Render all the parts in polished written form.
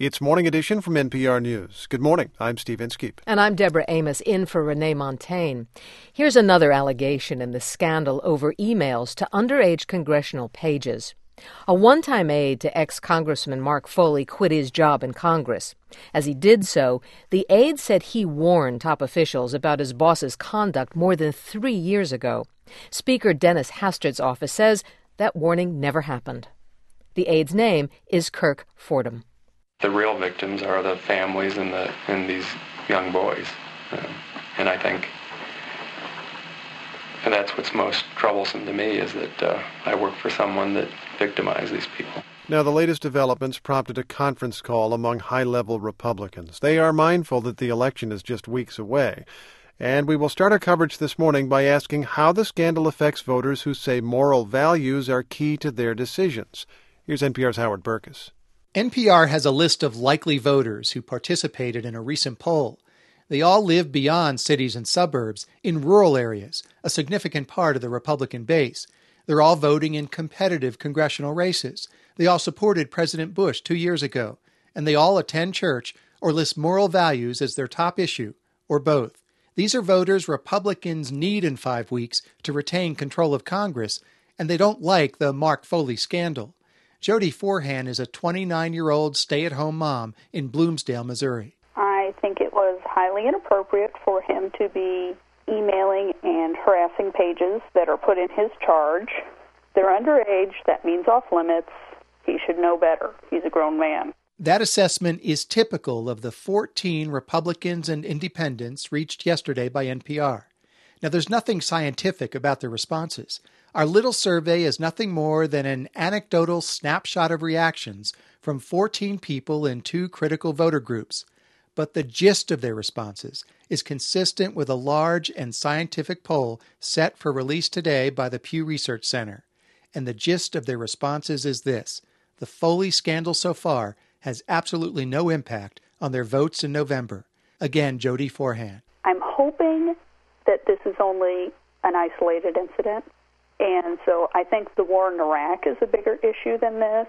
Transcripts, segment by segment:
It's Morning Edition from NPR News. Good morning. I'm Steve Inskeep. And I'm Deborah Amos, in for Renee Montagne. Here's another allegation in the scandal over emails to underage congressional pages. A one-time aide to ex-Congressman Mark Foley quit his job in Congress. As he did so, the aide said he warned top officials about his boss's conduct more than 3 years ago. Speaker Dennis Hastert's office says that warning never happened. The aide's name is Kirk Fordham. The real victims are the families and these young boys. And I think that's what's most troublesome to me is that I work for someone that victimized these people. Now, the latest developments prompted a conference call among high-level Republicans. They are mindful that the election is just weeks away. And we will start our coverage this morning by asking how the scandal affects voters who say moral values are key to their decisions. Here's NPR's Howard Burkus. NPR has a list of likely voters who participated in a recent poll. They all live beyond cities and suburbs, in rural areas, a significant part of the Republican base. They're all voting in competitive congressional races. They all supported President Bush 2 years ago, and they all attend church or list moral values as their top issue, or both. These are voters Republicans need in 5 weeks to retain control of Congress, and they don't like the Mark Foley scandal. Jody Forhan is a 29-year-old stay-at-home mom in Bloomsdale, Missouri. I think it was highly inappropriate for him to be emailing and harassing pages that are put in his charge. They're underage. That means off limits. He should know better. He's a grown man. That assessment is typical of the 14 Republicans and independents reached yesterday by NPR. Now, there's nothing scientific about their responses. Our little survey is nothing more than an anecdotal snapshot of reactions from 14 people in 2 critical voter groups. But the gist of their responses is consistent with a large and scientific poll set for release today by the Pew Research Center. And the gist of their responses is this: the Foley scandal so far has absolutely no impact on their votes in November. Again, Jody Forhan. I'm hoping that this is only an isolated incident. And so I think the war in Iraq is a bigger issue than this.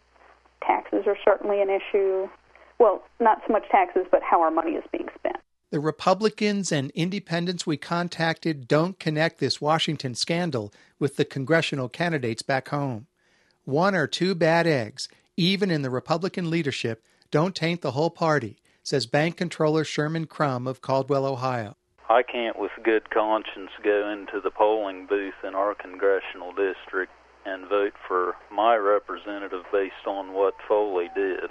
Taxes are certainly an issue. Well, not so much taxes, but how our money is being spent. The Republicans and independents we contacted don't connect this Washington scandal with the congressional candidates back home. 1 or 2 bad eggs, even in the Republican leadership, don't taint the whole party, says Bank Controller Sherman Crum of Caldwell, Ohio. I can't with good conscience go into the polling booth in our congressional district and vote for my representative based on what Foley did.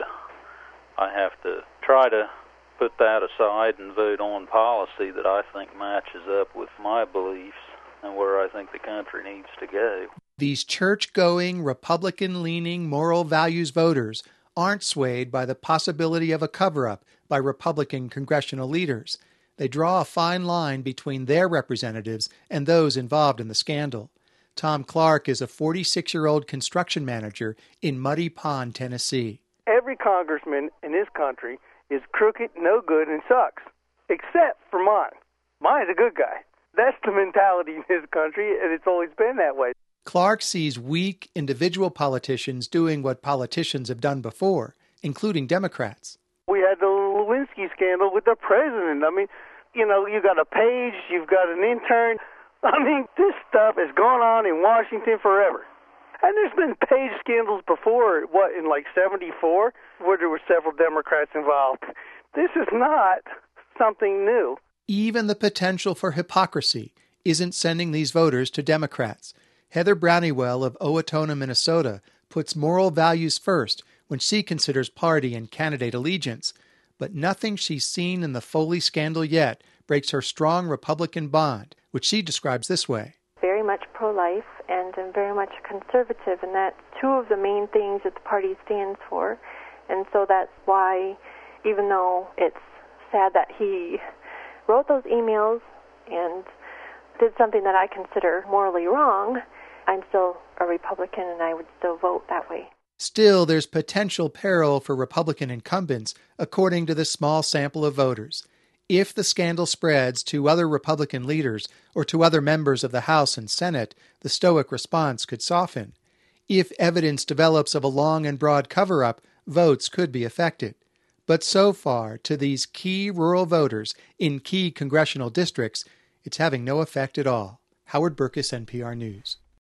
I have to try to put that aside and vote on policy that I think matches up with my beliefs and where I think the country needs to go. These church-going, Republican-leaning, moral values voters aren't swayed by the possibility of a cover-up by Republican congressional leaders. They draw a fine line between their representatives and those involved in the scandal. Tom Clark is a 46-year-old construction manager in Muddy Pond, Tennessee. Every congressman in this country is crooked, no good, and sucks, except for mine. Mine's a good guy. That's the mentality in this country, and it's always been that way. Clark sees weak individual politicians doing what politicians have done before, including Democrats. We had the Lewinsky scandal with the president. I mean, you got a page, you've got an intern. I mean, this stuff has gone on in Washington forever. And there's been page scandals before, in like 74, where there were several Democrats involved. This is not something new. Even the potential for hypocrisy isn't sending these voters to Democrats. Heather Brownywell of Owatonna, Minnesota, puts moral values first when she considers party and candidate allegiance. But nothing she's seen in the Foley scandal yet breaks her strong Republican bond, which she describes this way. Very much pro-life and very much conservative, and that's 2 of the main things that the party stands for. And so that's why, even though it's sad that he wrote those emails and did something that I consider morally wrong, I'm still a Republican and I would still vote that way. Still, there's potential peril for Republican incumbents, according to this small sample of voters. If the scandal spreads to other Republican leaders or to other members of the House and Senate, the stoic response could soften. If evidence develops of a long and broad cover-up, votes could be affected. But so far, to these key rural voters in key congressional districts, it's having no effect at all. Howard Burkus, NPR News.